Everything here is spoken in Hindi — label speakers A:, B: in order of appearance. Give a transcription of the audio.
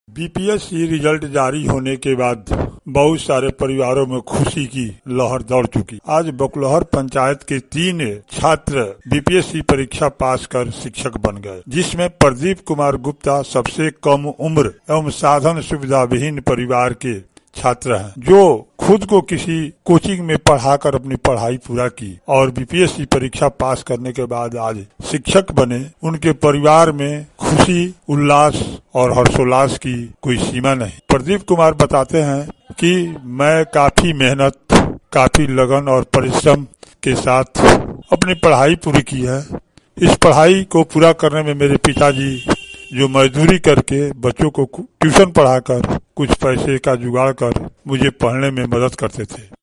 A: बीपीएससी रिजल्ट जारी होने के बाद बहुत सारे परिवारों में खुशी की लहर दौड़ चुकी। आज बकलहर पंचायत के 3 छात्र बीपीएससी परीक्षा पास कर शिक्षक बन गए, जिसमें प्रदीप कुमार गुप्ता सबसे कम उम्र एवं साधन सुविधा विहीन परिवार के छात्र हैं, जो खुद को किसी कोचिंग में पढ़ाकर अपनी पढ़ाई पूरा की और बीपीएससी परीक्षा पास करने के बाद आज शिक्षक बने। उनके परिवार में खुशी, उल्लास और हर्षोल्लास की कोई सीमा नहीं। प्रदीप कुमार बताते हैं कि मैं काफी मेहनत, काफी लगन और परिश्रम के साथ अपनी पढ़ाई पूरी की है। इस पढ़ाई को पूरा करने में मेरे पिताजी जो मजदूरी करके बच्चों को ट्यूशन पढ़ाकर कुछ पैसे का जुगाड़ कर मुझे पढ़ने में मदद करते थे।